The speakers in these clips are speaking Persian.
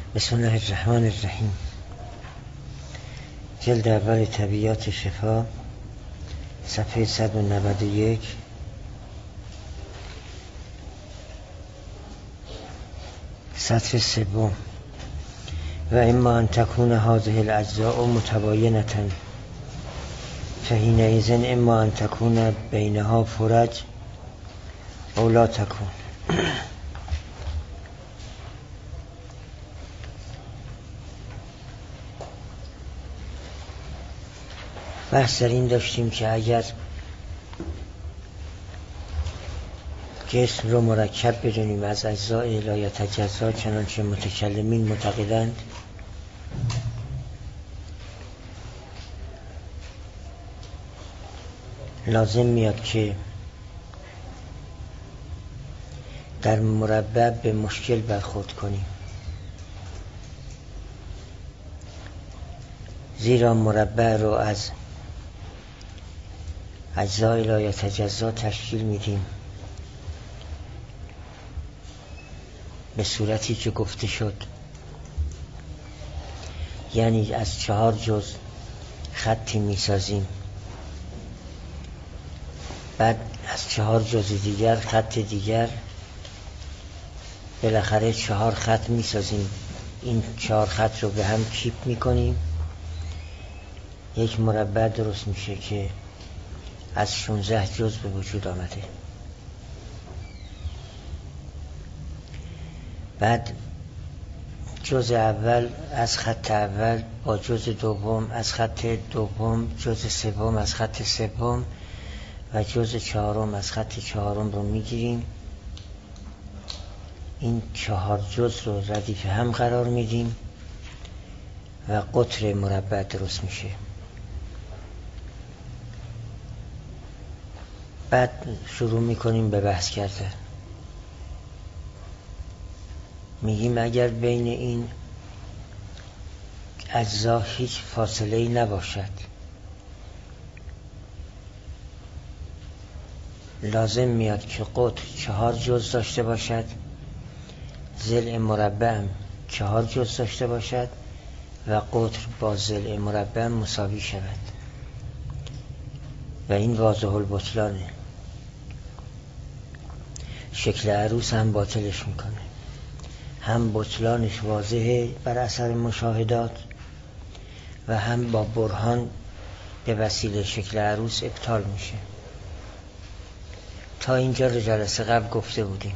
بسم الله الرحمن الرحیم. جلد اول طبیعات شفا، صفحه 191. سطر سوم. و اما ان تکون هذه الاجزاء متباینة فحینئذ اما ان تکون بینها فرج او لا تکون. بحث در این داشتیم که اگر جسم رو مرکب بدونیم از اجزاء لا یتجزا چنانچه متکلمین معتقدند، لازم میاد که در مربع به مشکل برخورد کنیم، زیرا مربع رو از اجزای لا یتجزا تشکیل میدیم به صورتی که گفته شد، یعنی از 4 جزء خطی میسازیم، بعد از 4 جزء دیگر خط دیگر، بالاخره 4 خط میسازیم. این 4 خط رو به هم کیپ میکنیم، یک مربع درست میشه که از 16 جزء به وجود آمده. بعد جزء اول از خط اول با جزء دوم از خط دوم، جزء سوم از خط سوم و جزء چهارم از خط چهارم رو میگیریم. این 4 جزء رو ردیف هم قرار میدیم و قطر مربع درست میشه. بعد شروع میکنیم به بحث کردن. میگیم اگر بین این اجزا هیچ فاصله‌ای نباشد، لازم میاد که قطر 4 جزء داشته باشد، ضلع مربع هم 4 جزء داشته باشد و قطر با ضلع مربع مساوی شود و این واضح البطلانه. شکل عروس هم باطلش میکنه، هم بطلانش واضحه بر اثر مشاهدات و هم با برهان به وسیله شکل عروس ابطال میشه. تا اینجا رو جلسه قبل گفته بودیم.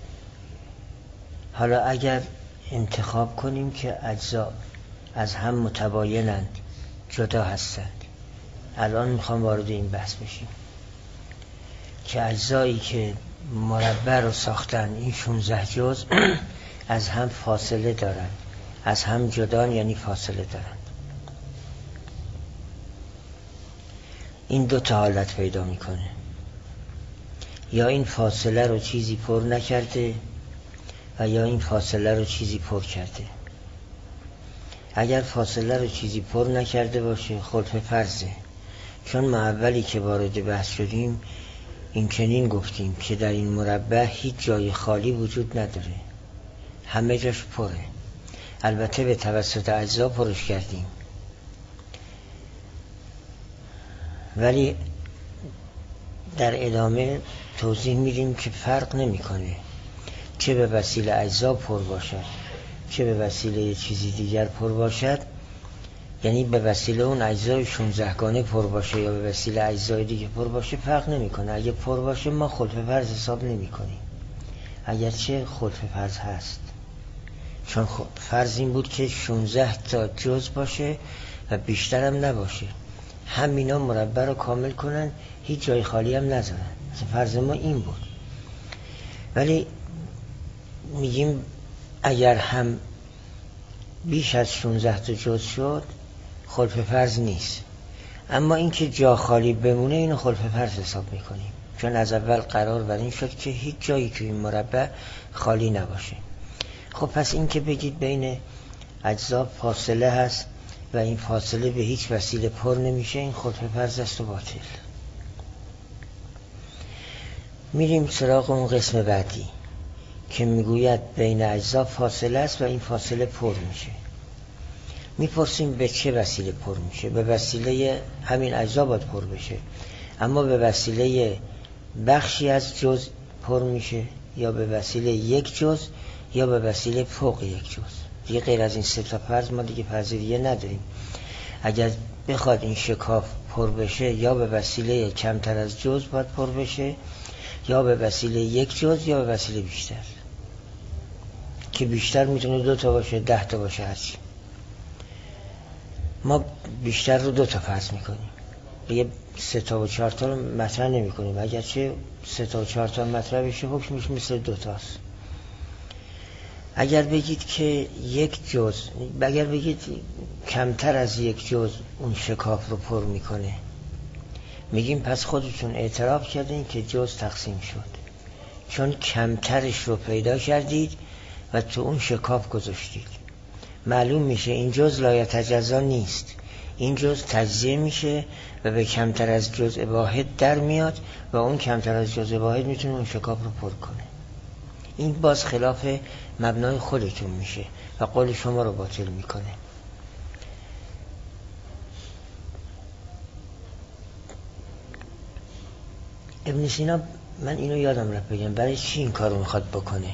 حالا اگر انتخاب کنیم که اجزا از هم متباینند، جدا هستند، الان میخوام وارد این بحث بشیم که اجزایی که مربع رو ساختن، این 16 جزء از هم فاصله دارن، از هم جدان، یعنی فاصله دارن. این 2 تا حالت پیدا میکنه: یا این فاصله رو چیزی پر نکرده و یا این فاصله رو چیزی پر کرده. اگر فاصله رو چیزی پر نکرده باشه خلف فرضه، چون ما اولی که وارد بحث شدیم این چنین گفتیم که در این مربع هیچ جای خالی وجود نداره، همه جاش پره. البته به توسط اجزا پرش کردیم، ولی در ادامه توضیح میدیم که فرق نمیکنه چه به وسیله اجزا پر باشد چه به وسیله چیزی دیگر پر باشد، یعنی به وسیله اون اجزای 16 گانه پر باشه یا به وسیله اجزای دیگه پر باشه، فرق نمیکنه. اگه پر باشه ما خلف فرض حساب نمی کنیم، اگرچه خلف فرض هست، چون فرض این بود که 16 تا جزء باشه و بیشتر هم نباشه، همینا مربع رو کامل کنن، هیچ جای خالی هم نذارن. فرض ما این بود. ولی میگیم اگر هم بیش از 16 تا جزء شد خلف فرض نیست، اما اینکه جا خالی بمونه اینو خلف فرض حساب میکنیم، چون از اول قرار بر این شد که هیچ جایی که این مربع خالی نباشه. خب پس این که بگید بین اجزا فاصله هست و این فاصله به هیچ وسیله پر نمیشه، این خلف فرض است و باطل. میریم سراغ اون قسم بعدی که میگوید بین اجزا فاصله است و این فاصله پر میشه. میپرسیم به چه وسیله پر میشه؟ به وسیله همین اجزا باید پر بشه، اما به وسیله بخشی از جزء پر میشه، یا به وسیله یک جزء، یا به وسیله فوق یک جزء. دیگه غیر از این سه تا فرض ما دیگه فرض دیگه نداریم. اگر بخواد این شکاف پر بشه، یا به وسیله کمتر از جزء باید پر بشه، یا به وسیله یک جزء، یا به وسیله بیشتر، که بیشتر میتونه 2 تا باشه، 10 تا باشه، هرچی. ما بیشتر رو 2 تا فرض میکنیم، یه 3 تا و 4 تا رو مطرح نمی کنیم. اگرچه 3 تا و 4 تا مطرح بشه حکمش مثل 2 تاست. اگر بگید که یک جزء، اگر بگید کمتر از یک جزء اون شکاف رو پر میکنه، میگیم پس خودتون اعتراف کردین که جزء تقسیم شد، چون کمترش رو پیدا کردید و تو اون شکاف گذاشتید. معلوم میشه این جزء لایتجزا نیست، این جزء تجزیه میشه و به کمتر از جزء واحد در میاد و اون کمتر از جزء واحد میتونه اون شکاف رو پر کنه. این باز خلاف مبنای خودتون میشه و قول شما رو باطل میکنه. ابن سینا، من اینو یادم رفت بگم، برای چی این کارو میخواد بکنه؟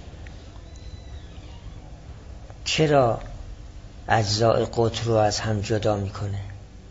چرا اجزاء قطر رو از هم جدا میکنه؟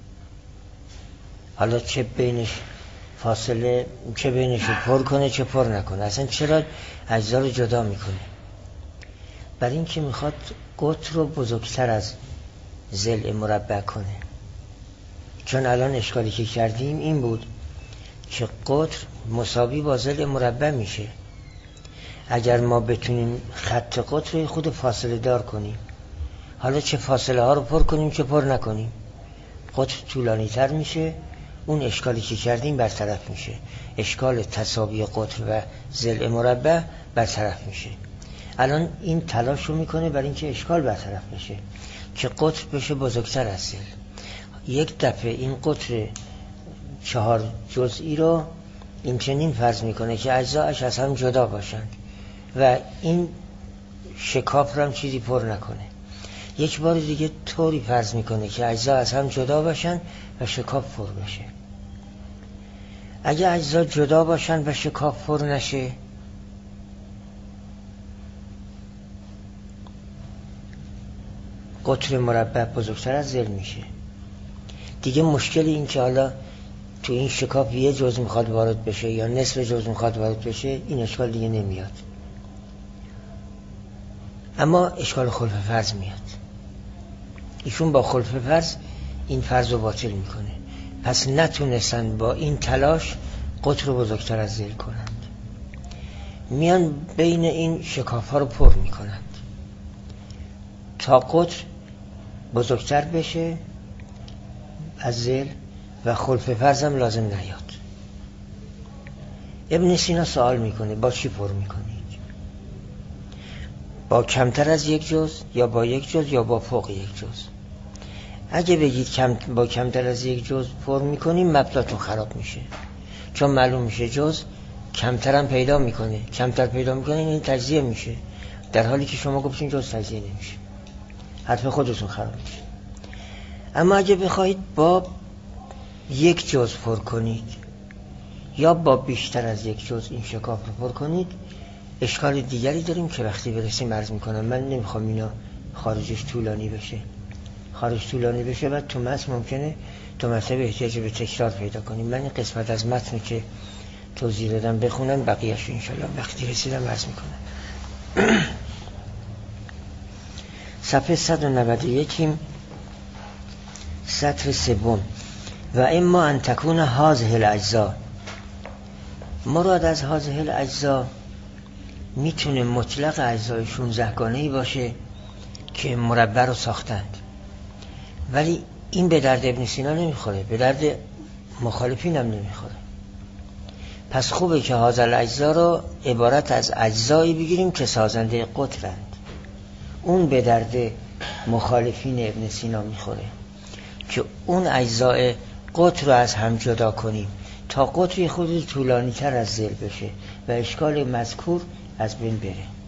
حالا چه بینش فاصله، چه بینش رو پر کنه چه پر نکنه، اصلا چرا اجزا رو جدا میکنه؟ برای این که میخواد قطر رو بزرگتر از ضلع مربع کنه. چون الان اشکالی که کردیم این بود که قطر مساوی با ضلع مربع میشه. اگر ما بتونیم خط قطر رو خود فاصله دار کنیم، حالا چه فاصله ها رو پر کنیم چه پر نکنیم، قطر طولانی تر میشه، اون اشکالی که کردیم برطرف میشه. اشکال تساوی قطر و ضلع مربع برطرف میشه. الان این تلاش رو میکنه برای اینکه اشکال برطرف بشه، که قطر بشه بزرگتر از ضلع. یک دفعه این قطر 4 جزئی رو این چنین فرض میکنه که اجزاش از هم جدا باشند و این شکاف رو هم چیزی پر نکنه. یک بار دیگه طوری فرض میکنه که اجزا از هم جدا باشن و شکاف پر بشه. اگه اجزا جدا باشن و شکاف پر نشه، قطر مربع بزرگتر از ضلع میشه. دیگه مشکل این که حالا تو این شکاف یه جزء میخواد وارد بشه یا نصف جزء میخواد وارد بشه، این اشکال دیگه نمیاد. اما اشکال خلف فرض میاد. ایشون با خلف فرض این فرض رو باطل میکنه. پس نتونستن با این تلاش قطر رو بزرگتر از ضلع کنند. میان بین این شکاف ها رو پر میکنند تا قطر بزرگتر بشه از ضلع و خلف فرض هم لازم نیاد. ابن سینا سوال میکنه با چی پر میکنید؟ با کمتر از یک جزء یا با یک جزء یا با فوق یک جزء؟ اگه بگید با کمتر از یک جزء پر میکنیم، مبناتون خراب میشه، چون معلوم میشه جزء کمتر هم پیدا میکنه، کمتر پیدا میکنه این تجزیه میشه، در حالی که شما گفتین جزء تجزیه نمیشه. حرف خودتون خراب میشه. اما اگه بخواید با یک جزء پر کنید یا با بیشتر از یک جزء این شکاف رو پر کنید، اشکال دیگری داریم که وقتی برسیم عرض میکنم. من نمیخوام اینا خارجش طولانی بشه. خارج طولانی بشه و تو متن ممکنه تو مطلب احتیاج به تکرار پیدا کنیم. من این قسمت از متن که توضیح دادم بخونم، بقیه‌اش انشالله وقتی رسیدم عرض میکنم. صفحه 191 سطر 3. و اما ان تکون هذه الاجزاء، مراد از هذه الاجزاء میتونه مطلق اجزای 16 گانه‌ای باشه که مربع رو ساختند، ولی این به درد ابن سینا نمیخوره، به درد مخالفین هم نمیخوره. پس خوبه که هذه الاجزاء رو عبارت از اجزایی بگیریم که سازنده قطرند. اون به درد مخالفین ابن سینا میخوره که اون اجزای قطر رو از هم جدا کنیم تا قطری خود طولانی تر از ضلع بشه و اشکال مذکور از بین بره.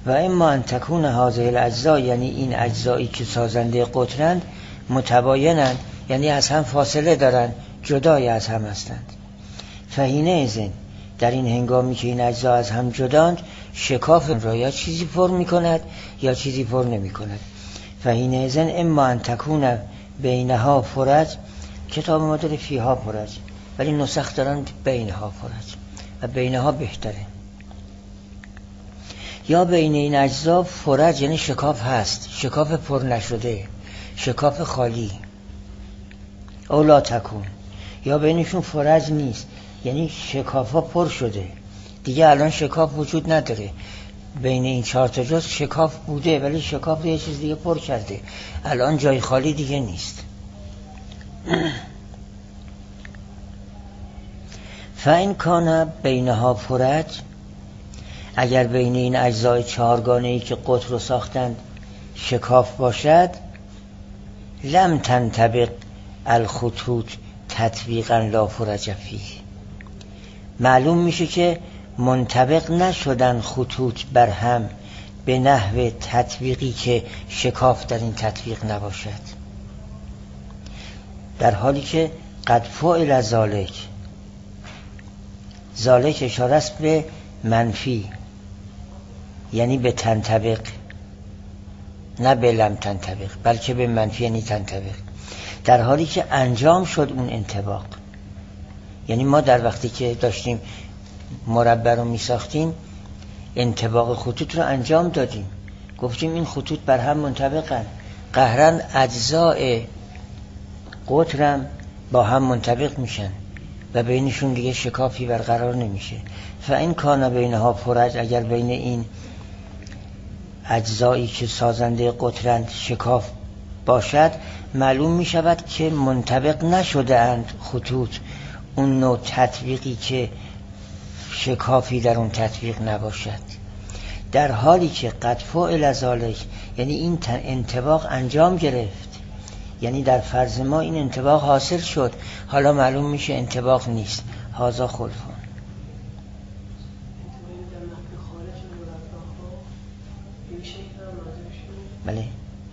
و اما ان تکون هذه الاجزاء، یعنی این اجزایی که سازنده قطرند، متباینند، یعنی از هم فاصله دارند، جدای از هم هستند. فحینئذ، در این هنگامی که این اجزا از هم جداند، شکاف را یا چیزی پر می کند یا چیزی پر نمی کند. فحینئذ اما ان تکون بینها فرج، کتاب ما داره فیها فرج، ولی نسخ دارن بینها فرج و بینها بهتره. یا بین این اجزا فرج یعنی شکاف هست، شکاف پر نشده، شکاف خالی. او لا تکون، یا بینشون فرج نیست، یعنی شکاف ها پر شده دیگه، الان شکاف وجود نداره. بین این 4 تا جز شکاف بوده، ولی شکاف یه چیز دیگه پر کرده، الان جای خالی دیگه نیست. فإن کان بینها فرج، اگر بین این اجزای 4گانه‌ای که قطر رو ساختند شکاف باشد، لم تنطبق الخطوط تطبیقا لا فرج فیه، معلوم میشه که منطبق نشدن خطوط بر هم به نحو تطبیقی که شکاف در این تطبیق نباشد، در حالی که قد فعل ذالک اشاره است به منفی، یعنی به تنطبق، نه به لم تنطبق، بلکه به منفی یعنی تنطبق، در حالی که انجام شد اون انطباق. یعنی ما در وقتی که داشتیم مربع رو می ساختیم انطباق خطوط رو انجام دادیم، گفتیم این خطوط بر هم منطبقن، قهرن اجزاء قطرم با هم منطبق میشن و بینشون دیگه شکافی برقرار نمیشه. فإن کان بینها فرج، اگر بین این اجزایی که سازنده قطرند شکاف باشد، معلوم می شود که منطبق نشده اند خطوط، اون نوع تطبیقی که شکافی در اون تطبیق نباشد، در حالی که قد فعل ذالک، یعنی این انطباق انجام گرفت، یعنی در فرض ما این انطباق حاصل شد، حالا معلوم میشه انطباق نیست. هذا خلفون. بله.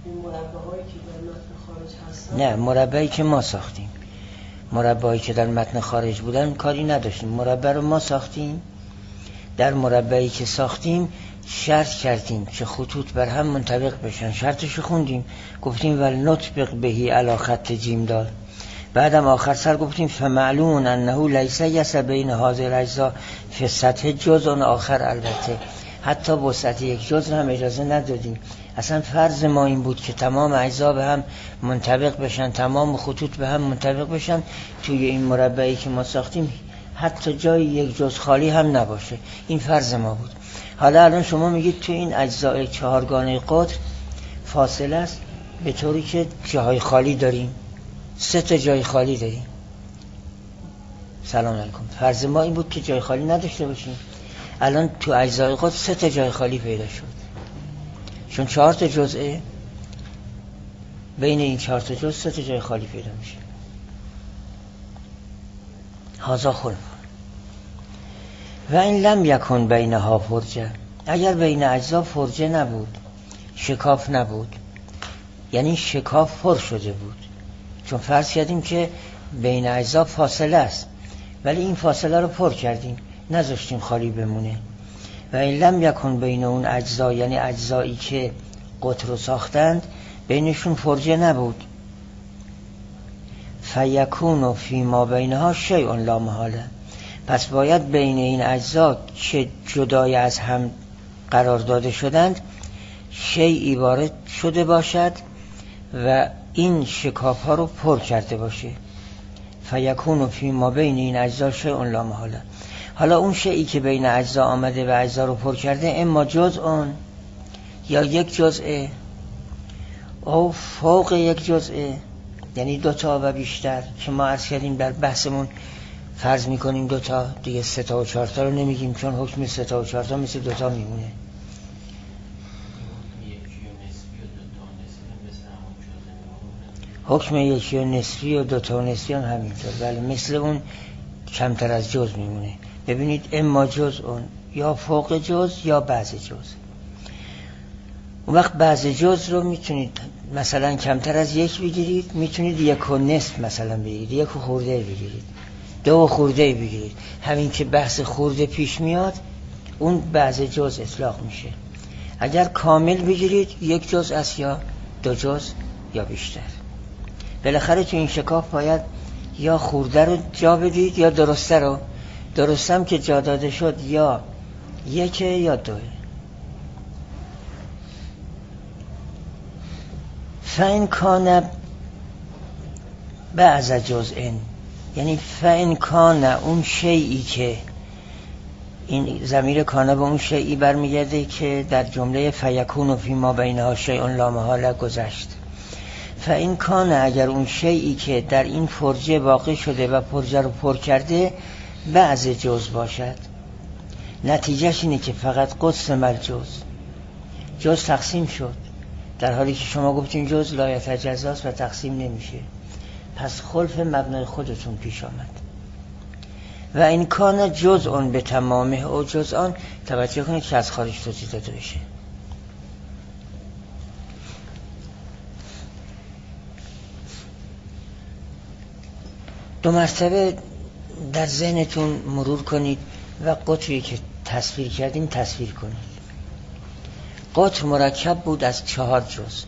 نه، مربعی که ما ساختیم، مربعی که در متن خارج بودن کاری نداشتیم، مربع رو ما ساختیم. در مربعی که ساختیم شرط کردیم که خطوط بر هم منطبق بشن، شرطشو خوندیم، گفتیم ول نطبق بهی علی خط جیم دار. بعدم آخر سر گفتیم فمعلوم انه لیس یس بین هذه الاجزاء فی سطح جزء آخر، البته حتی با سطح یک جزء هم اجازه ندادیم. اصلا فرض ما این بود که تمام اجزا به هم منطبق بشن، تمام خطوط به هم منطبق بشن توی این مربعی که ما ساختیم، حتی جای یک جزء خالی هم نباشه. این فرض ما بود. حالا الان شما میگید توی این اجزای 4گانه قطر فاصله است، به طوری که جای خالی داریم، 3 تا جای خالی داریم. سلام علیکم. فرض ما این بود که جای خالی نداشته باشیم. الان تو اجزای قطر 3 تا جای خالی پیدا شد، چون 4 تا جزءه، بین این 4 تا جزء 3 تا جای خالی پیدا میشه. هذا خلف. و این لم یکن بینها فرجه، اگر بین اجزا فرجه نبود، شکاف نبود، یعنی شکاف پر شده بود، چون فرض کردیم که بین اجزا فاصله است، ولی این فاصله رو پر کردیم، نذاشتیم خالی بمونه. و این لم یکن بین اون اجزا، یعنی اجزایی که قطر رو ساختند بینشون فرجه نبود، فیکون فی ما بینها شیء لا محاله، پس باید بین این اجزا که جدای از هم قرار داده شدند شیئی وارد شده باشد و این شکاف ها رو پر کرده باشه. فیکون فی ما بین این اجزا شیء لا محاله. حالا اون شیئی که بین اجزا آمده و اجزا رو پر کرده، اما جزء یا یک جزء او فوق یک جزء، یعنی 2 تا و بیشتر، که ما عرض کردیم در بحثمون فرض میکنیم 2 تا، دیگه 3 تا و 4 تا رو نمیگیم، چون حکم 3 تا و 4 تا مثل 2 تا میمونه. حکم یکی و نصفی و 2 تا و نصفی هم همینطور، ولی مثل اون کمتر از جز میمونه. ببینید اما جز اون یا فوق جز یا بعض جز. اون وقت بعض جز رو میتونید مثلا کمتر از 1 بگیرید، میتونید 1.5 مثلا بگیرید، 1 خورده بگیرید، 2 خورده بگیرید. همین که بحث خورده پیش میاد اون بعض جز اطلاق میشه. اگر کامل بگیرید 1 جز است یا 2 جز یا بیشتر. بالاخره تو این شکاف باید یا خورده رو جا بدید یا درسته رو. درستم که جا داده شد یا 1 یا 2. فإن کان بعض جزء، یعنی فإن کان اون شیئی که این ضمیر کانه به اون شیئی برمیگرده که در جمله فیکون و فی ما بینها شیء لا محاله گذشت. فإن کان اگر اون شیئی که در این فرجه واقع شده و فرجه رو پر کرده بعض جز باشد، نتیجهش اینه که فقط قسم الجز، جز تقسیم شد، در حالی که شما گفتین جز لا یتجزاست و تقسیم نمیشه. پس خلف مبنای خودتون پیش آمد. و این کان جزء به تمامه او جزءان، توجه کنید که از خارج توضیح داده بشه. دو مرتبه در ذهنتون مرور کنید و قطری که تصویر کردیم تصویر کنید. قطر مرکب بود از 4 جز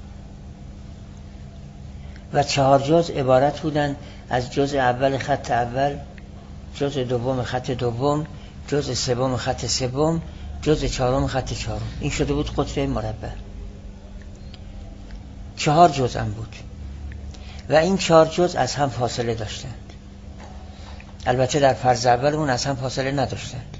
و 4 جز عبارت بودن از جز اول خط اول، جز دوم خط دوم، جز سوم خط سوم، جز چهارم خط چهارم. این شده بود قطر مربع. 4 جز هم بود و این 4 جز از هم فاصله داشتند. البته در فرض اول اون از هم فاصله نداشتند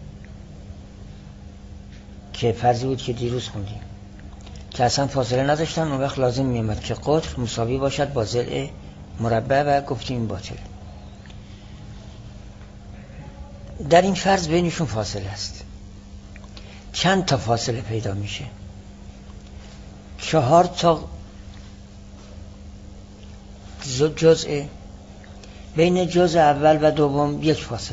که فرضی بود که دیروز خوندیم که از هم فاصله نداشتن. اون وقت لازم میامد که قطر مساوی باشد با ضلع مربع و گفتیم این باطل. در این فرض بینشون فاصله است. چند تا فاصله پیدا میشه؟ 4 تا جزء. بین جزء اول و دوم 1 فاصله،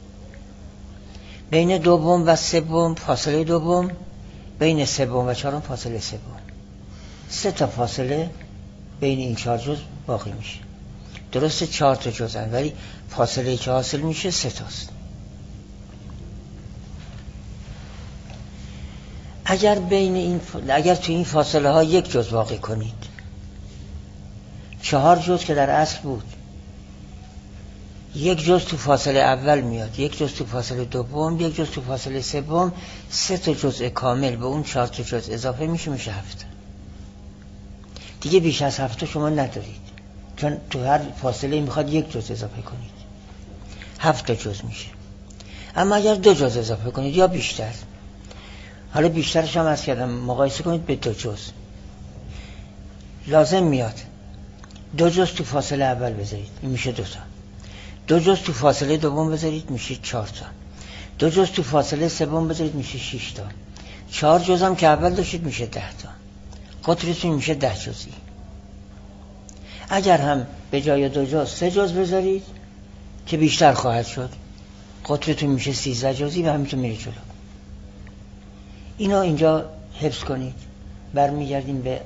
بین دوم و سوم فاصله دوم، بین سوم و چهارم فاصله سوم. 3 تا فاصله بین این 4 جزء باقی میشه. درسته 4 تا جزءن ولی فاصله که حاصل میشه 3 تاست. اگر تو این فاصله ها 1 جزء واقع کنید، 4 جزء که در اصل بود، 1 جزء تو فاصله اول میاد، 1 جزء تو فاصله دوم، 1 جزء تو فاصله سوم، 3 تا جزء کامل به اون 4 تا جزء اضافه میشه 7. دیگه بیش از 7 شما ندارید، چون تو هر فاصله میخواد 1 جزء اضافه کنید. 7 تا جزء میشه. اما اگر 2 جزء اضافه کنید یا بیشتر، حالا بیشترش هم از کردم مقایسه کنید به 2 جزء، لازم میاد 2 جزء تو فاصله اول بذارید، این میشه 2 تا. 2 جزء تو فاصله دوم بذارید میشه 4 تا. 2 جزء تو فاصله سوم بذارید میشه 6 تا. 4 جزء هم که اول داشتید میشه 10 تا. قطرتون میشه 10 جزئی. اگر هم به جای 2 جزء 3 جزء بذارید که بیشتر خواهد شد، قطرتون میشه 13 جزئی و همینطور میره جلو. اینا اینجا حفظ کنید. برمیگردیم به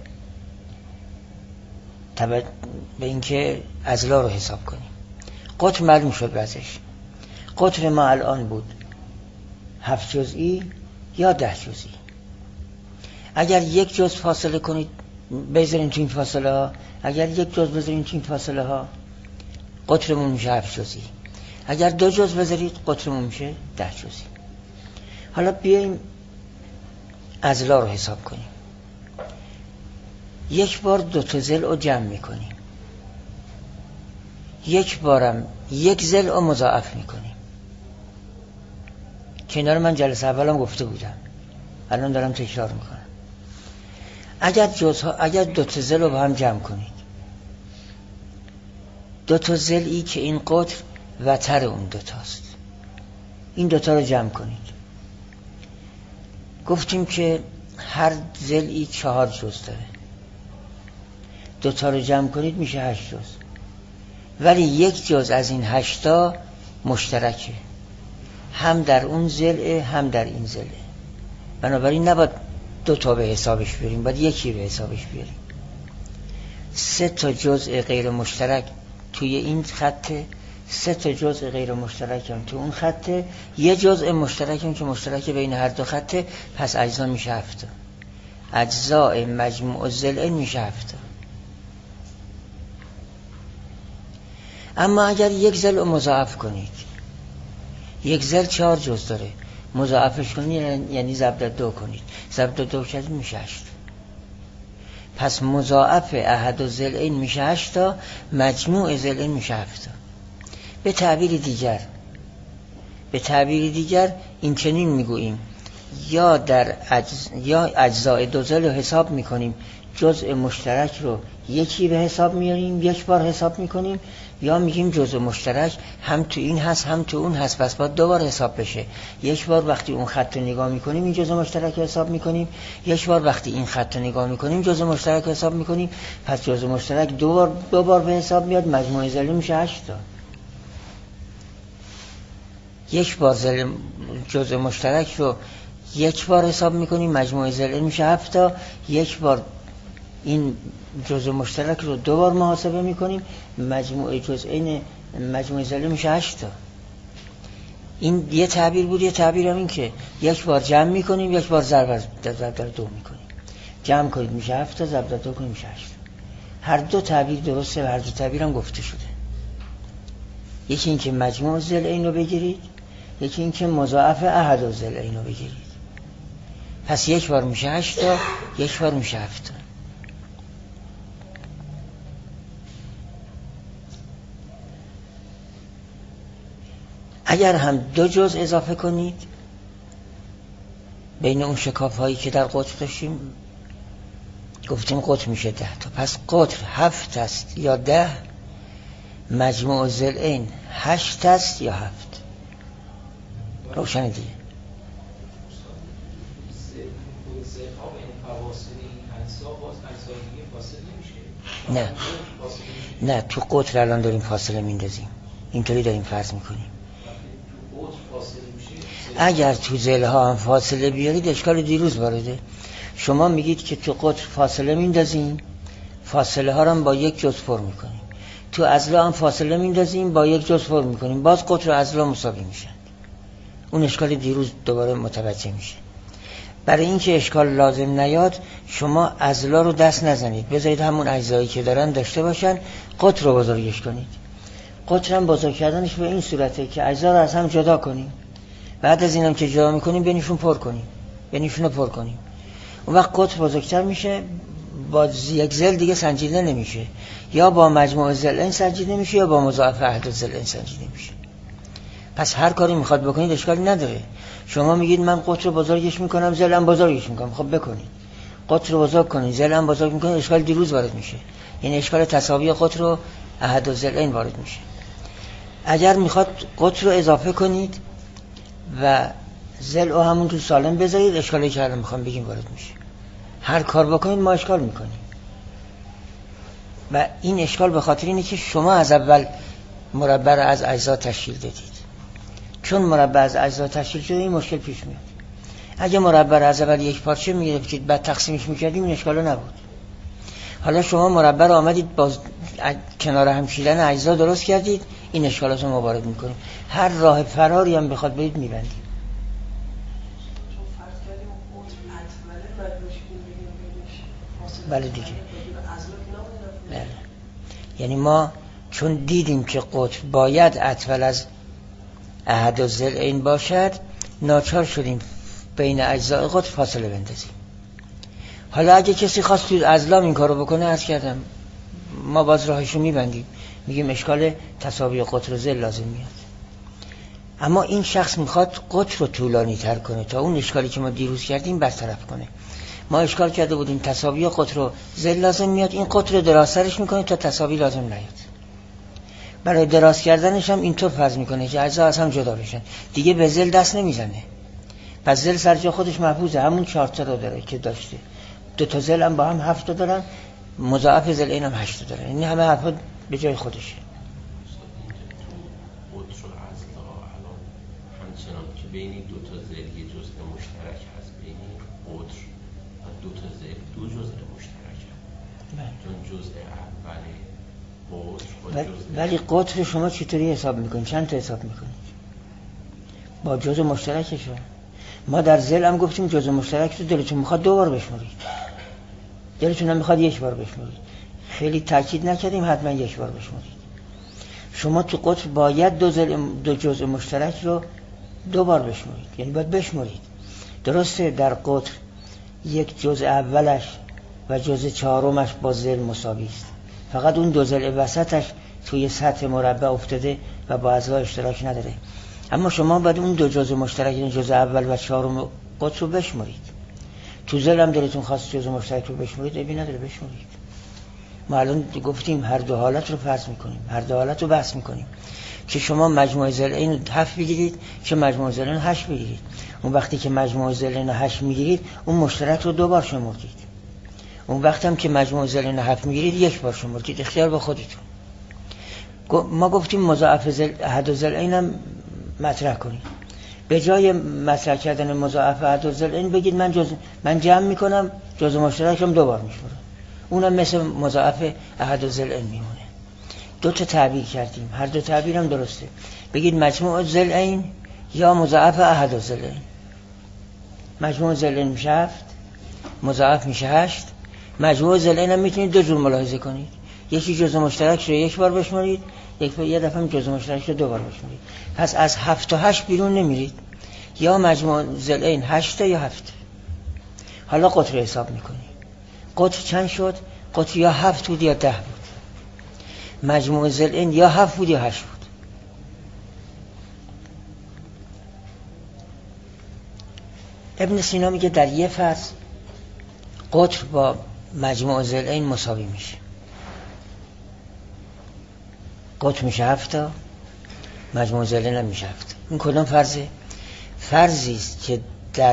اینکه اضلاع رو حساب کنیم. قطر معلوم شد وضعش. قطر ما الان بود 7 جزئی یا 10 جزئی. اگر 1 جزء فاصله کنید بذارین تو این فاصله ها، اگر 1 جزء بذارین تو این فاصله ها، قطرمون میشه 7 جزئی. اگر 2 جزء بذارید قطرمون میشه 10 جزئی. حالا بیایم اضلاع رو حساب کنیم. یک بار 2 تا ضلع رو جمع میکنیم، یک بارم 1 ضلع رو مضاعف میکنیم که اینا رو من جلسه اولم گفته بودم، الان دارم تکرار میکنم. اگر 2 تا ضلع رو با هم جمع کنید، 2 تا ضلعی که این قطر وتر اون 2 تاست، این 2 تا رو جمع کنید. گفتیم که هر ضلعی 4 جزء داره. 2 تا رو جمع کنید میشه 8 جزء. ولی 1 جزء از این 8 تا مشترکه، هم در اون ضلع هم در این ضلع. بنابراین نباید 2 تا به حسابش بیاریم، باید یکی به حسابش بیاریم. 3 تا جزء غیر مشترک توی این خطه، 3 تا جزء غیر مشترک هم تو اون خطه، یه جزء مشترک هم که مشترک بین هر دو خطه، پس اجزا میشه 7 تا. اجزاء مجموع الضلعین میشه 7 تا. اما اگر یک ضلع مضاعف کنید، یک ضلع 4 جزء داره، مضاعفش کنید یعنی ضرب در 2 کنید، ضرب در 2 کنید میشه 8. پس مضاعف احد الضلعین میشه 8 تا، مجموع ضلعین میشه 7 تا. به تعبیر دیگر این چنین میگوییم یا اجزاء 2 ضلع رو حساب میکنیم، جزء مشترک رو یکی به حساب میاریم، یک بار حساب میکنیم، یا میگیم جزء مشترک هم تو این هست هم تو اون هست، پس باید 2 بار حساب بشه. یک بار وقتی اون خط رو نگاه میکنیم این جزء مشترک رو حساب میکنیم، یک بار وقتی این خط رو نگاه میکنیم جزء مشترک رو حساب میکنیم، پس جزء مشترک 2 بار به حساب میاد، مجموع ضلع میشه 8 تا. یک بار جزء مشترک رو یک بار حساب میکنیم، مجموع ضلع میشه 7 تا. یک بار این جزء مشترک رو 2 بار محاسبه میکنیم، مجموع جزئین مجموع ضلع میشه 8 تا. این یه تعبیر بود. یه تعبیر هم این که یک بار جمع میکنیم، یک بار ضرب در 2 میکنیم. جمع کنید میشه 7 تا، ضرب در 2 کنید میشه 8 تا. هر دو تعبیر درسته و هر دو تعبیر هم گفته شده. یکی این که مجموع ضلعین رو بگیرید، یکی این که مضاعف احد الضلعین رو بگیرید. پس یک بار میشه 8 تا، یک بار میشه 7 تا. اگر هم 2 جزء اضافه کنید بین اون شکاف هایی که در قطر داشتیم، گفتیم قطر میشه 10 تا، پس قطر 7 است یا 10، مجموع ضلعین 8 است یا 7. روشن دیگه. نه تو قطر الان داریم فاصله میندازیم، اینطوری داریم فرض میکنیم. اگر تو ضلع ها هم فاصله بیارید اشکال دیروز وارده. شما میگید که تو قطر فاصله میندازیم، فاصله ها رو هم با 1 جزء پر میکنیم. تو اضلاع هم فاصله میندازیم، با 1 جزء پر میکنیم، باز قطر و اضلاع مساوی میشن. اون اشکال دیروز دوباره متوجه میشه. برای اینکه اشکال لازم نیاد شما اضلاع رو دست نزنید، بذارید همون اجزایی که دارن داشته باشن، قطر رو بزرگش کنید. قطر هم بزرگ کردنش به این صورته که اجزا رو از هم جدا کنیم، بعد از اینم که جدا میکنیم بینشون پر کنیم، بینشون رو پر کنیم. اون وقت قطر بزرگتر میشه، با یک ضلع دیگه سنجیده نمیشه، یا با مجموع ضلعین سنجیده میشه یا با مضاعف احد الضلعین سنجیده میشه. پس هر کاری میخواد بکنید اشکالی نداره. شما میگید من قطر رو بزرگش میکنم، ضلعم بزرگش میکنم، خب بکنید. قطر رو بزرگ کنید، ضلعم بزرگ میکنید، اشکال دیروز وارد میشه. یعنی اشکال تساوی قطر رو احد الضلعین وارد میشه. اگر میخواد قطر رو اضافه کنید و ضلع رو همون تو سالم بذارید، اشکالی که الان میخوام بگیم وارد میشه. هر کار بکنید ما اشکال میکنیم. و این اشکال به خاطر اینه که شما از اول مربع رو از اجزا تشکیل دادید. چون مربع از اجزا تشکیل شده این مشکل پیش میاد. اگه مربع رو از اول یک پارچه میگرفتید بعد تقسیمش میکردیم این اشکالو نبود. حالا شما مربع رو آمدید باز کنار هم کشیدن اجزا درست کردید، این اشکالات رو ما وارد میکنیم. هر راه فراری هم بخواد برید میبندیم. بله دیگه. بله. یعنی ما چون دیدیم که قطر باید اطول از احد الضلعین باشد، ناچار شدیم بین اجزای قطر فاصله بندازیم. حالا اگه کسی خواست تو اضلاع این کارو بکنه، عرض کردم ما باز راهشو میبندیم، میگیم اشکال تساوی قطر و ضلع لازم میاد. اما این شخص میخواد قطر رو طولانی تر کنه تا اون اشکالی که ما دیروز کردیم برطرف کنه. ما اشکال کرده بودیم تساوی قطر و ضلع لازم میاد، این قطر رو درازترش میکنه تا تساوی لازم نیاد. برای دراز کردنش هم اینطور فرض میکنه که اجزا از هم جدا بشن، دیگه به ضلع دست نمیزنه. پس ضلع سر جا خودش محفوظه، همون 4 تا رو داره که داشته. 2 تا ضلع هم با هم 7 تا دارن، مضاعف ضلعین هم 8 تا دارن. این همه حرفا به جای خودشه. همچنان که بین 2 تا ضلع جزء مشترک هست بین قطر و جزء اول قطر. ولی قطر شما چطوری حساب میکنید؟ چند تا حساب میکنید؟ با جزء مشترکش. ما در ذیل هم گفتیم جزء مشترک رو دلتون میخواد 2 بار بشمارید، دلتون هم میخواد 1 بار بشمارید. خیلی تاکید نکردیم حتما 1 بار بشمارید. شما تو قطر باید 2 جزء مشترک رو 2 بار بشمارید، یعنی باید بشمارید. درسته در قطر 1 جزء اولش و جزء 4مش با ذیل مساوی است، فقط اون 2 ضلع وسطش توی سطح مربع افتاده و با اضلاع اشتراک نداره. اما شما باید اون 2 جزء مشترک، این جزء اول و 4 قطر رو بشمارید. تو ذیل هم دلتون خواست جزء مشترک رو بشمارید، عیبی نداره بشمارید. ما الان گفتیم هر 2 حالت رو فرض میکنیم، هر 2 حالت رو بحث میکنیم که شما مجموع ضلعین 7 بگیرید که مجموع ضلعین 8 بگیرید. اون وقتی که مجموع ضلعین 8 میگیرید اون مشترک رو 2 بار شمردید. اون وقت هم که مجموع ضلعین 7 میگیرید 1 بار شمردید. اختیار به خودتون. ما گفتیم مضاعف احد الضلعین هم مطرح کنید. به جای مطرح کردن مضاعف احد الضلعین بگید من جمع میکنم جزء مشترکم 2 بار میشمارم، اونم مثل مضاعف احد الضلعین میمونه. 2 تا تعبیر کردیم، هر 2 تعبیر هم درسته. بگید مجموع ضلعین یا مضاعف احد الضلعین. مجموع ضلعین میشه 7، مضاعف میشه 8. مجموع ضلعین هم میتونید 2 جور ملاحظه کنید. یکی جزء مشترک رو 1 بار بشمارید، یه دفعه هم جزء مشترک رو 2 بار بشمارید. پس از 7 تا 8 بیرون نمیرید. یا مجموع ضلعین 8 یا 7. حالا قطر رو حساب میکنید. قطر چند شد؟ قطر یا 7 بود یا 10 بود. مجموع ضلعین یا 7 بود یا 8 بود. ابن سینا میگه در یه فرض قطر با مجموع ضلعین مساوی میشه. قطر میشه 7 تا، مجموع ضلعین هم میشه 7. این کدام فرضه؟ فرضی است که در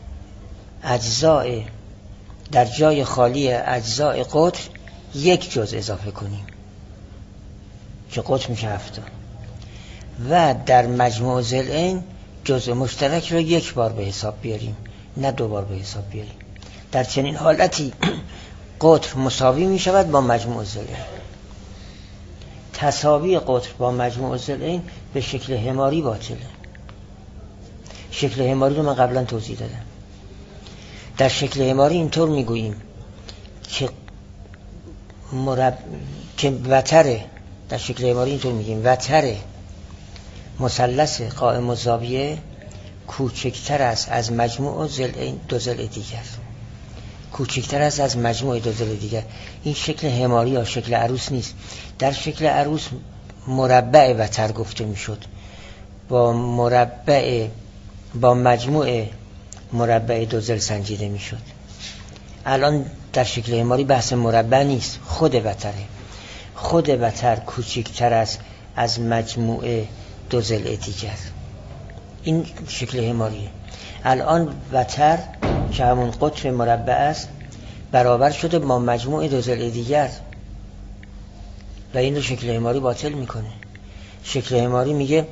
اجزای در جای خالی اجزای قطر 1 جزء اضافه کنیم که قطر میشه 7 تا، و در مجموع ضلعین جزء مشترک رو 1 بار به حساب بیاریم، نه 2 بار به حساب بیاریم. در چنین حالتی قطر مساوی می شود با مجموع ضلعین. تساوی قطر با مجموع ضلعین به شکل هماری باطله. شکل هماری رو من قبلا توضیح دادم. در شکل هماری اینطور میگوییم که وتر، در شکل هماری اینطور میگیم وتر مثلث قائم الزاویه کوچکتر است از مجموع ضلعین 2 ضلع دیگر، کوچکتر است از مجموع 2 ضلع دیگر. این شکل هماری یا شکل عروس نیست. در شکل عروس مربع وتر گفته میشد، با مجموع مربع 2 ضلع سنجیده میشد. الان در شکل هماری بحث مربع نیست، خود وتره. خود وتر کوچکتر است از مجموع 2 ضلع دیگر. این شکل هماریه. الان وتر که همون قطر مربع است برابر شده با مجموع 2 ضلع دیگر و این رو شکل هماری باطل میکنه. شکل هماری میگه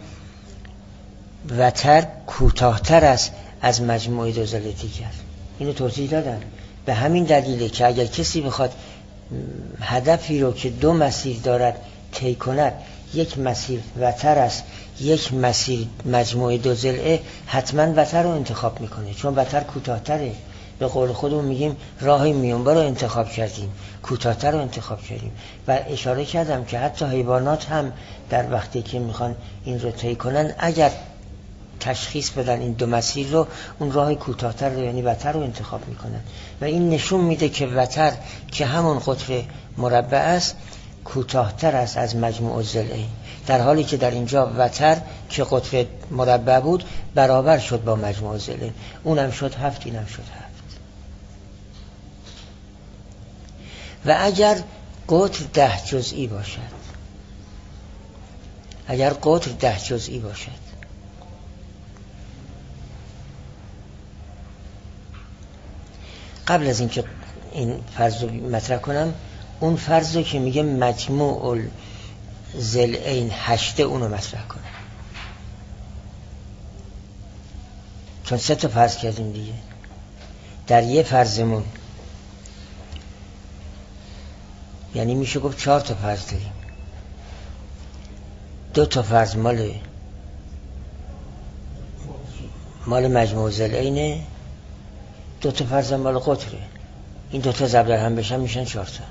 وتر کوتاه‌تر است از مجموع 2 ضلع دیگر. اینو توضیح دادن. به همین دلیله که اگر کسی بخواد هدفی رو که 2 مسیر دارد طی کند، یک مسیر وتر است، یک مسیر مجموع 2 ضلعه، حتما وتر رو انتخاب میکنه، چون وتر کوتاه‌تره. به قول خودمون میگیم راه میانبر رو انتخاب کردیم، کوتاه‌تر رو انتخاب کردیم. و اشاره کردم که حتی حیوانات هم در وقتی که میخوان این رو طی کنن، اگر تشخیص بدن این 2 مسیر رو، اون راه کوتاه‌تر رو یعنی وتر رو انتخاب میکنن. و این نشون میده که وتر که همون قطر مربع است کوتاه‌تر است از مجموع ضلعین، در حالی که در اینجا وتر که قطر مربع بود برابر شد با مجموع ضلعین. اونم شد 7، اینم شد 7. و اگر قطر 10 جزئی باشد، اگر قطر 10 جزئی باشد، قبل از اینکه این فرض رو مطرح کنم، اون فرض رو که میگه مجموع ضلعین 8 اونو مطرح کنم، چون 3 تا فرض کردیم دیگه. در یه فرضمون یعنی میشه گفت 4 تا فرض داریم. 2 تا فرض مال مجموع ضلعینه، 2 تا فرض مال قطره. این 2 تا ضرب در هم بشن میشن 4 تا.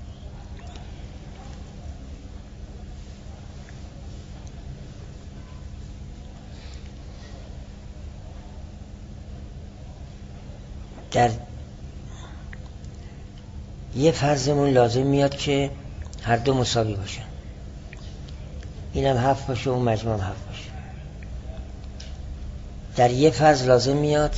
در یه فرضمون لازم میاد که هر دو مساوی باشن، اینم 7 باشه و اون مجموع هم 7 باشه. در یه فرض لازم میاد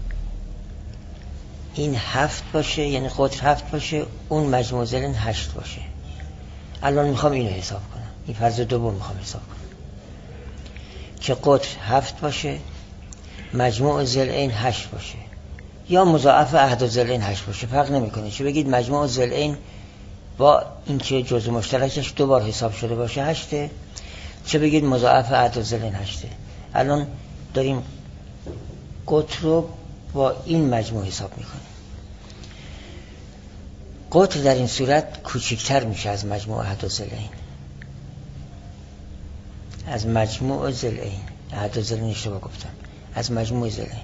این 7 باشه، یعنی قطر 7 باشه، اون مجموع ضلعین 8 باشه. الان میخوام اینو حساب کنم، این فرض دوم میخوام حساب کنم که قطر 7 باشه، مجموع ضلعین 8 باشه، یا مضاعف احد ضلعین 8 باشه، فرق نمیکنه. چه بگید مجموع ضلعین با اینکه جزء مشترکش 2 بار حساب شده باشه 8، چه بگید مضاعف احد ضلعین 8. الان داریم قطر رو با این مجموع حساب میکنیم. قطر در این صورت کوچکتر میشه از مجموع احد ضلعین، از مجموع ضلعین. احد ضلعین اشتباه گفتم، از مجموع ضلعین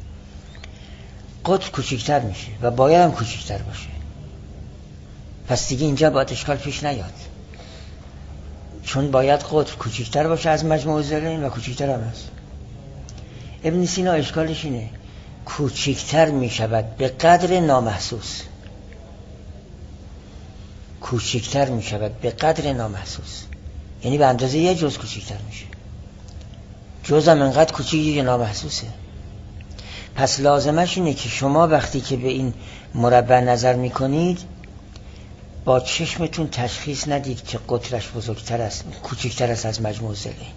قطر کوچکتر میشه و باید هم کوچکتر باشه. پس دیگه اینجا باید اشکال پیش نیاد، چون باید قطر کوچکتر باشه از مجموع ضلعین و کوچکتر هم هست. ابن سینا اشکالش اینه کوچکتر میشود به قدر نامحسوس، کوچکتر میشود به قدر نامحسوس، یعنی به اندازه یه جزء کوچکتر میشه. جزء هم انقدر کوچیکی که نامحسوسه. پس لازمش اینه که شما وقتی که به این مربع نظر میکنید با چشمتون تشخیص ندید که قطرش بزرگتر است، کوچکتر است از مجموع ضلعین،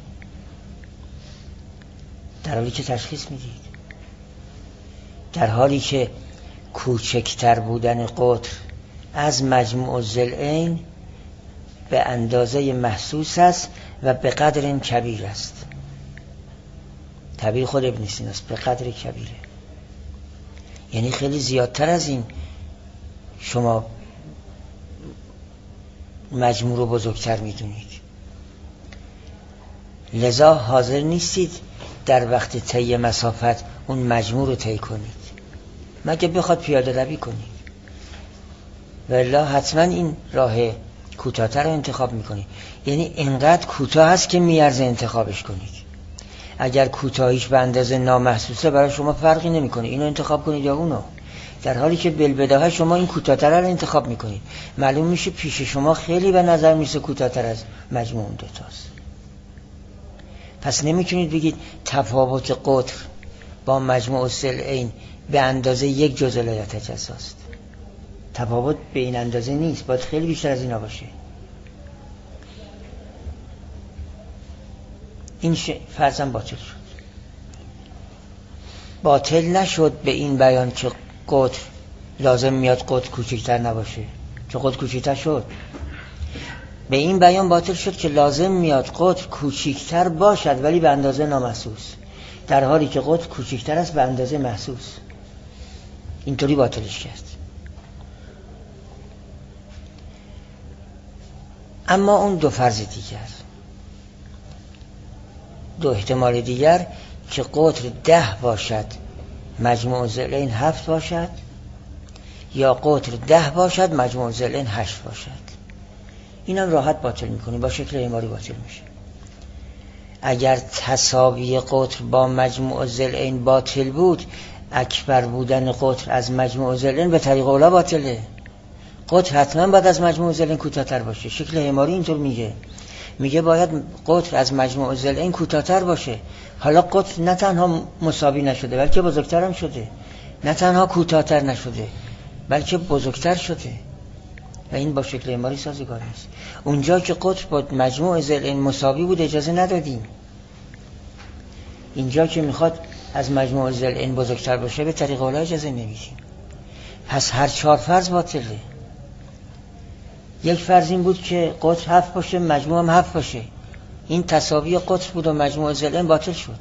در حالی که تشخیص میدید. در حالی که کوچکتر بودن قطر از مجموع ضلعین به اندازه محسوس است و به قدر این کبیر است. تعبیر خود ابن سینا است، به قدر کبیره، یعنی خیلی زیادتر از این شما مجموع رو بزرگتر میدونید. لذا حاضر نیستید در وقت طی مسافت اون مجموع رو طی کنید، مگه بخواد پیاده روی کنید، والله حتما این راه کوتاه‌تر رو انتخاب میکنید. یعنی انقدر کوتاه هست که میارزه انتخابش کنید. اگر کوتاهیش به اندازه نامحسوسه برای شما فرقی نمیکنه اینو انتخاب کنید یا اونو، در حالی که بالبداهه شما این کوتاه‌تر رو انتخاب میکنید. معلوم میشه پیش شما خیلی به نظر میسه کوتاه‌تر از مجموع اون دوتاست. پس نمیتونید بگید تفاوت قطر با مجموع ضلعین به اندازه یک جزء لا یتجزاست. تفاوت به این اندازه نیست، باید خیلی بیشتر از اینا باشه. این فرضاً باطل شد. باطل نشد به این بیان که قطر لازم میاد قطر کوچکتر نباشه، چون قطر کوچکتر شد. به این بیان باطل شد که لازم میاد قطر کوچکتر باشد ولی به اندازه نامحسوس، در حالی که قطر کوچکتر است به اندازه محسوس. اینطوری باطلش کرد. اما اون دو فرض دیگر، دو احتمال دیگر که قطر 10 باشد مجموع ضلعین 7 باشد، یا قطر 10 باشد مجموع ضلعین 8 باشد، اینم راحت باطل میکنیم، با شکل اعماری باطل میشه. اگر تساوی قطر با مجموع ضلعین باطل بود، اکبر بودن قطر از مجموع ضلعین به طریق اولا باطله. قطر حتما باید از مجموع ضلعین کوتاه‌تر باشه. شکل اعماری اینطور میگه باید قطر از مجموع ضلعین کوتاه‌تر باشه. حالا قطر نه تنها مساوی نشده بلکه بزرگتر هم شده، نه تنها کوتاه‌تر نشده بلکه بزرگتر شده و این با شکل اعماری سازگار نیست. اونجا که قطر با مجموع ضلعین مساوی بود اجازه ندادیم، اینجا که میخواد از مجموع ضلعین بزرگتر باشه به طریق اولا اجازه نمیدیم. پس هر 4 فرض باطله. یک فرض این بود که قطر 7 باشه مجموع هم 7 باشه، این تساوی قطر بود و مجموع ضلعین باطل شد،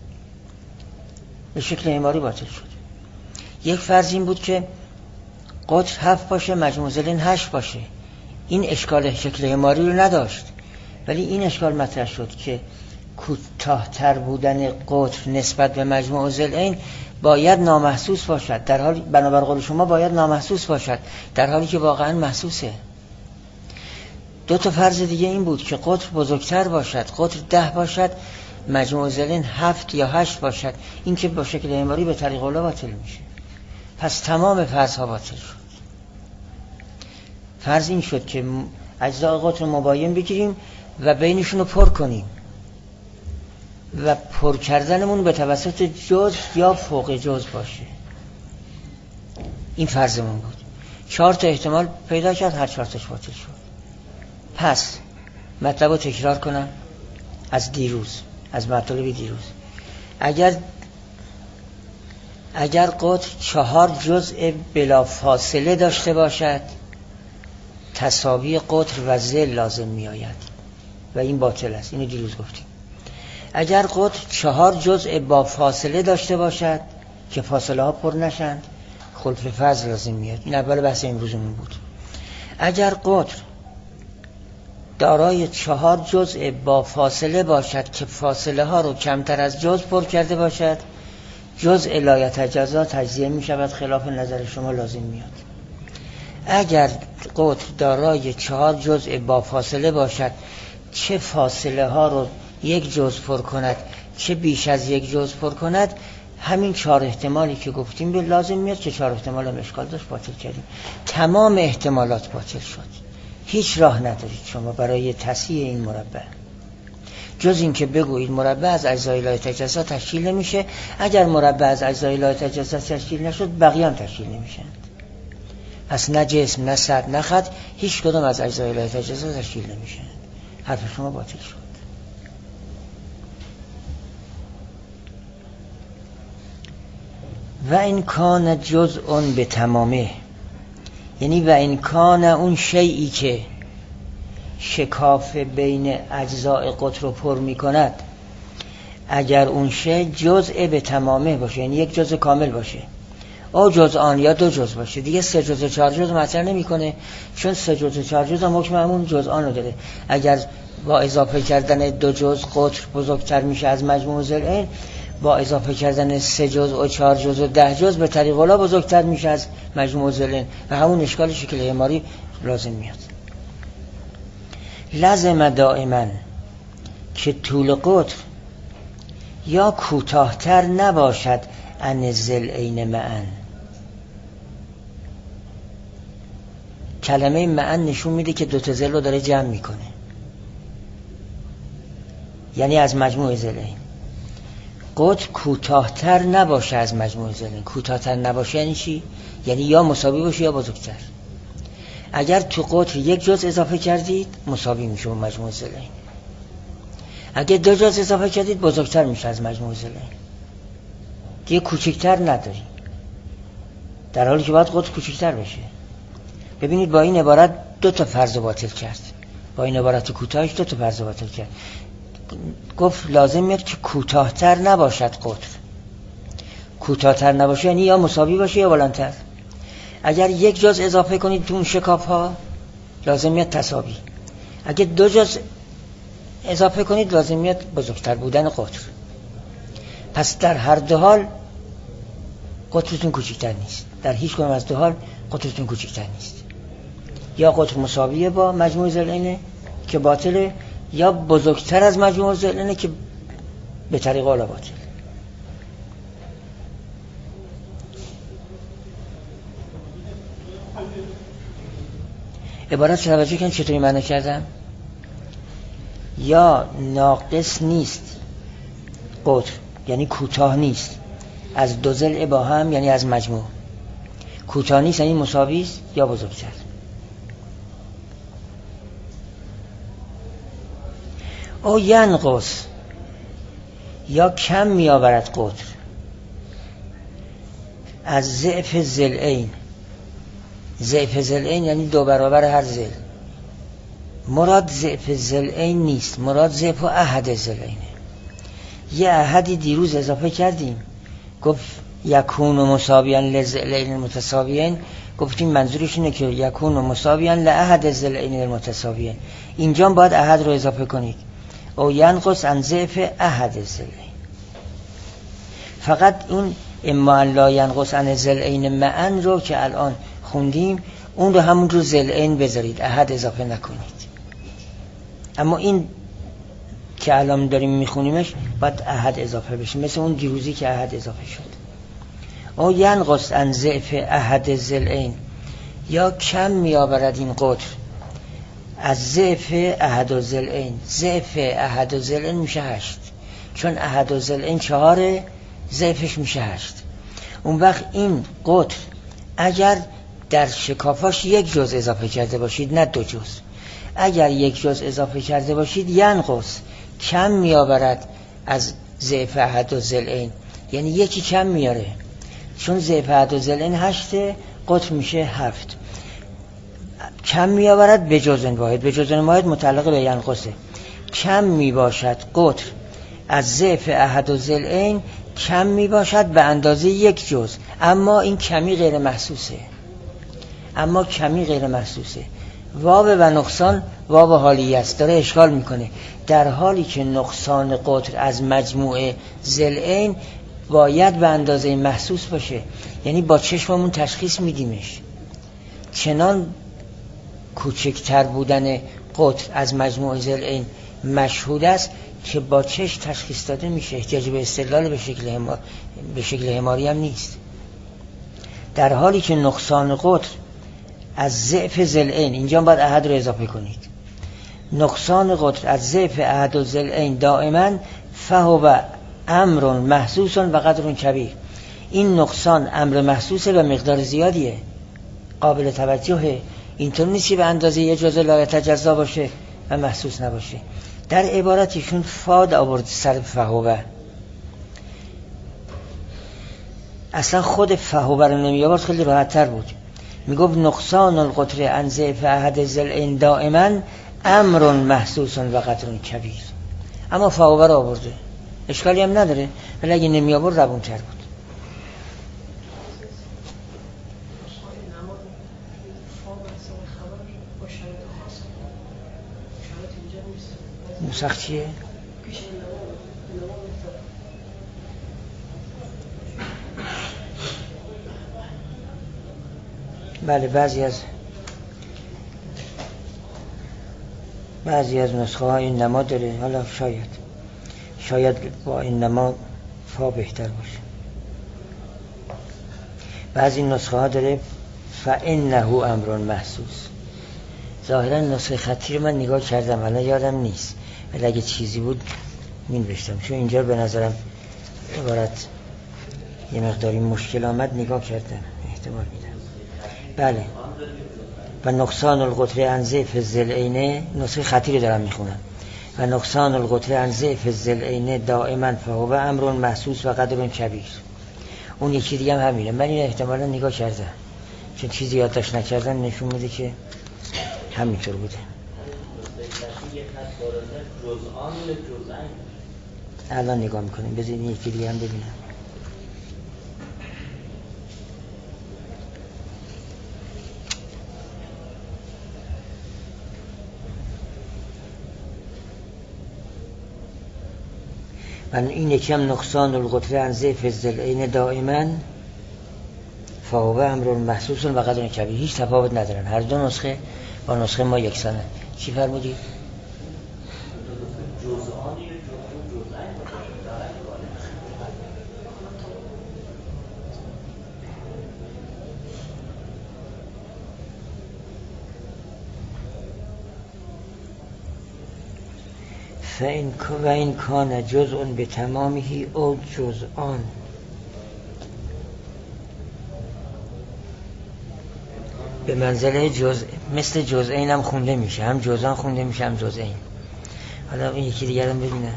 به شکل اعماری باطل شد. یک فرض این بود که قطر 7 باشه مجموع ضلعین 8 باشه، این اشکال شکل حماری رو نداشت، ولی این اشکال مطرح شد که کوتاه‌تر بودن قطر نسبت به مجموع ضلعین باید نامحسوس باشد، در حالی بنابر قول شما باید نامحسوس باشد، در حالی که واقعا محسوسه. دو تا فرض دیگه این بود که قطر بزرگتر باشد، قطر 10 باشد، مجموع ضلعین 7 یا 8 باشد. این که با شکل حماری به طریق اولا باطل میشه. پس تمام فرض ها باطل شد. فرض این شد که اجزای قطر مباین بگیریم و بینشون رو پر کنیم و پر کردنمون به توسط جزء یا فوق جزء باشه. این فرضمون بود. 4 تا احتمال پیدا کرد، هر 4 تاش باطل شد. پس مطلب رو تکرار کنم از دیروز، از مطالب دیروز. اگر قطر 4 جزء بلا فاصله داشته باشد، تساوی قطر و ضلع لازم می آید و این باطل است. اینو دیروز گفتیم. اگر قطر 4 جزء با فاصله داشته باشد که فاصله ها پر نشن، خلف فرض لازم میاد. این اول بحث امروزمون بود. اگر قطر دارای 4 جزء با فاصله باشد که فاصله ها رو کمتر از جزء پر کرده باشد، جزء لا یتجزا تجزیه می شود، خلاف نظر شما لازم میاد. اگر قطر دارای 4 جزء با فاصله باشد، چه فاصله ها رو 1 جزء پر کند چه بیش از 1 جزء پر کند، همین 4 احتمالی که گفتیم به لازم میاد که 4 احتمال هم اشکال داشت، باطل کردیم. تمام احتمالات باطل شد. هیچ راه ندارید شما برای تصحیح این مربع جز این که بگویید مربع از اجزای لا یتجزا تشکیل نمیشه. اگر مربع از اجزای لا یتجزا تشکیل نشد، بقیه هم تشکیل نمیشن. پس نه جسم نه سطح نه خط هیچ کدام از اجزای لا یتجزا تشکیل نمیشن. حرف شما باطل شد. و این کان جزء به تمامه، یعنی و این کان اون شیئی که شکاف بین اجزاء قطر رو پر می کند، اگر اون شیء جزء به تمامه باشه، یعنی 1 جزء کامل باشه، او جزءان یا 2 جزء باشه، دیگه 3 جزء 4 جزء مطرح نمی کنه، چون 3 جزء 4 جزء هم حکم همون جزءان رو داره. اگر با اضافه کردن 2 جزء قطر بزرگتر میشه از مجموع ضلعین، با اضافه کردن 3 جزء و 4 جزء و 10 جزء به طریق اولا بزرگتر میشه از مجموع ضلعین و همون اشکال شکل حماری لازم میاد. لازم دائما که طول قطر یا کوتاه‌تر نباشد عن ضلعین معا. کلمه معا نشون میده که 2 تا ضلع رو داره جمع میکنه، یعنی از مجموع ضلعین. قطر کوتاه‌تر نباشه از مجموع ضلعین. کوتاه‌تر نباشه یعنی چی؟ یعنی یا مساوی باشه یا بزرگتر. اگر تو قطر 1 جزء اضافه کردید مساوی میشه با مجموع ضلعین. اگر 2 جزء اضافه کردید بزرگتر میشه از مجموع ضلعین. دیگه کوچکتر نداری، در حالی که باید قطر کوچکتر بشه. ببینید با این عبارت 2 تا فرض باطل کرد. با این عبارت کوتاهش 2 تا فرض باطل کرد. گفت لازم میاد که کوتاه‌تر نباشد قطر. کوتاه‌تر نباشه یعنی یا مساوی باشه یا بلندتر. اگر 1 جزء اضافه کنید تو اون شکاف ها لازم میاد تساوی. اگر 2 جزء اضافه کنید لازم میاد بزرگتر بودن قطر. پس در هر 2 حال قطرتون کوچکتر نیست. در هیچ کدام از 2 حال قطرتون کوچکتر نیست. یا قطر مساویه با مجموع ضلعینه که باطله، یا بزرگتر از مجموع ضلعینه که به طریق اولا باطل. عبارت توجه کن چطوری معنی کردم؟ یا ناقص نیست قطر، یعنی کوتاه نیست از 2 ضلع با هم، یعنی از مجموع. کوتاه نیست یعنی مساوی است یا بزرگتر. او ینقص یا کم می آورد قطر از ضعف ضلعین. ضعف ضلعین یعنی 2 برابر هر ضلع. مراد ضعف ضلعین نیست، مراد ضعف احد ضلعینه. یه احدی دیروز اضافه کردیم، گفت یکون مساویان لضلعین متساویین. گفتیم منظورش اینه که یکون و مساویان لأحد الضلعین المتساویین. اینجا باید احد رو اضافه کنید. او ینقص عن ضعف احد الضلعین. فقط اون اما لا ینقص عن الضلعین معا رو که الان خوندیم اون رو همون رو ضلعین بذارید، احد اضافه نکنید. اما این که الان داریم میخونیمش باید احد اضافه بشه، مثل اون دیروزی که احد اضافه شد. او ینقص عن ضعف احد الضلعین، یا کم میآورد این قطر از ضعف احد الضلعین. ضعف احد الضلعین میشه 8، چون احد الضلعین 4، ضعفش میشه 8. اون وقت این قطر اگر در شکافاش 1 جزء اضافه کرده باشید، نه 2 جزء، اگر 1 جزء اضافه کرده باشید ینقص، کم میآورد از ضعف احد الضلعین، یعنی یکی کم میاره، چون ضعف احد الضلعین 8، قطر میشه 7. کم میآورد به جزء واحد، به جزء واحد متعلق به ینقصه. کم میباشد قطر از ضعف احد الضلعین، کم میباشد به اندازه 1 جزء، اما این کمی غیر محسوسه. واو و نقصان واو حالیه است، داره اشکال میکنه. در حالی که نقصان قطر از مجموعه ضلعین باید به اندازه محسوس باشه، یعنی با چشممون تشخیص میدیمش. چنان کوچکتر بودن قطر از مجموعه ضلعین مشهود است که با چشم تشخیص داده میشه، احتیاج به استدلال به شکل حماری هم نیست. در حالی که نقصان قطر از ضعف ضلعین، اینجا باید احد رو اضافه کنید، نقصان قطر از ضعف احد الضلعین دائما فهو امر محسوس و قدر کبیر. این نقصان امر محسوسه و مقدار زیادیه، قابل توجهه. اینطور نیست که به اندازه 1 جزء لا یتجزا باشه و محسوس نباشه. در عبارتشون فاد آورد سر فهو، اصلا خود فهو رو نمی آورد، خیلی راحت تر بود. میگفت نقصان القطر عن ضعف احد الضلعین دائما امر محسوس و قدر کبیر. اما فهو رو آورده، اشکالی هم نداره، ولی اگه نمی آورد روون تر بود. نسخ چیه؟ بله، بعضی از نسخه ها این نما داره. حالا شاید با این نما فا بهتر باشه. بعضی نسخه ها داره فإنه امر محسوس. ظاهرا نسخه خطی رو من نگاه کردم، الان یادم نیست، ولی اگه چیزی بود مینوشتم، چون اینجا به نظرم عبارت یه مقداری مشکل آمد، نگاه کردم، احتمال میدم. بله، و نقصان القطر عن ضعف الضلعین، نسخه خطی رو دارم میخونم، و نقصان القطر عن ضعف الضلعین دائما فهو امر محسوس و قدر کبیر. اون یکی دیگه هم همینه. من این احتمالا نگاه کردم، چون چیزی یادداشت نکردم، نشون میده که همینطور بوده. الان نگاه میکنیم، بذارید یکی دیگه هم ببینم. من این یکی هم نقصان القطر عن ضعف الضلعین دائما فهو امر محسوس و قدر کبیر. هیچ تفاوت ندارن، هر دو نسخه با نسخه ما یکسانه. چی فرمودید؟ و این کان جزء به تمامه او جزءان. به منزله جزء، مثل جزئین هم خونده میشه، هم جزءان خونده میشه هم جزئین. حالا این یکی دیگر هم ببینم.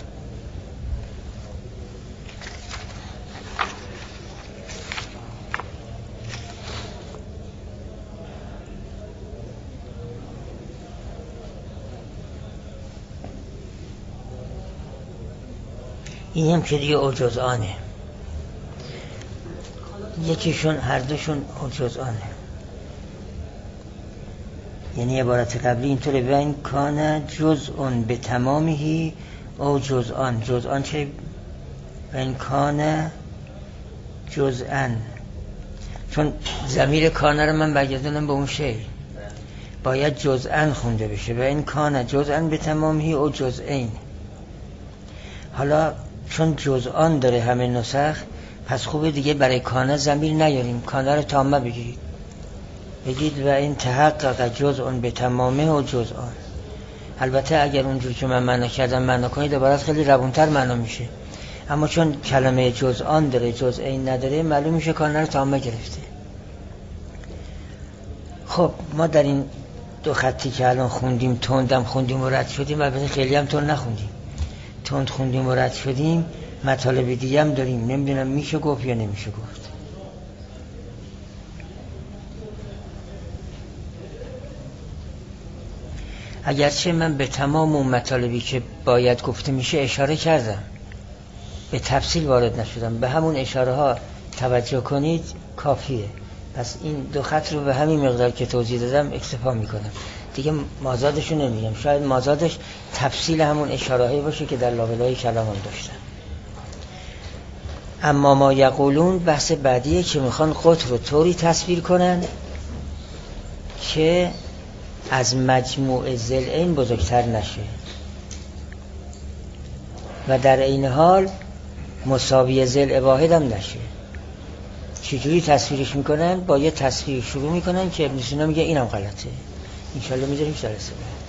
این هم که دیگه او جزءانه، یکیشون هر دوشون او جزءانه. یعنی عبارت قبلی اینطوره و این کان جزء به تمامه او جزءان چه و این کان جزءا، چون ضمیر کانه رو من برگردونم به اون شی، باید جزءا خونده بشه و این کانه جزءا به تمامه او جزئین. حالا چون جزءان داره همه نسخ، پس خوبه دیگه برای کانه ضمیر نیاریم، کانه رو تامه بگید و این تحقق جزء به تمامه و جزءان. البته اگر اونجور که من معنا کردم معنا کنید عبارت خیلی روونتر معنا میشه، اما چون کلمه جزءان داره جزئین نداره معلوم میشه کانه رو تامه گرفته. خب ما در این دو خطی که الان خوندیم، تندم خوندیم و رد شدیم، البته خیلی هم تند نخوندیم، تند خوندیم و رد شدیم، مطالب دیگه هم داریم، نمیدونم میشه گفت یا نمیشه گفت. اگرچه من به تمام اون مطالبی که باید گفته میشه اشاره کردم، به تفصیل وارد نشدم، به همون اشاره ها توجه کنید کافیه. پس این دو خط رو به همین مقدار که توضیح دادم اکتفا میکنم، دیگه مازادشو نمیگم، شاید مازادش تفصیل همون اشاره هایی باشه که در لابلای کلام هم داشتم. اما ما یقولون بحث بعدیه که میخوان قطر رو طوری تصویر کنن که از مجموع ضلعین بزرگتر نشه و در این حال مساوی ضلع واحد هم نشه. چجوری تصویرش میکنن؟ با یه تصویر شروع میکنن که ابن سینا میگه اینم غلطه. انشالله میذاریم جلسه بعد.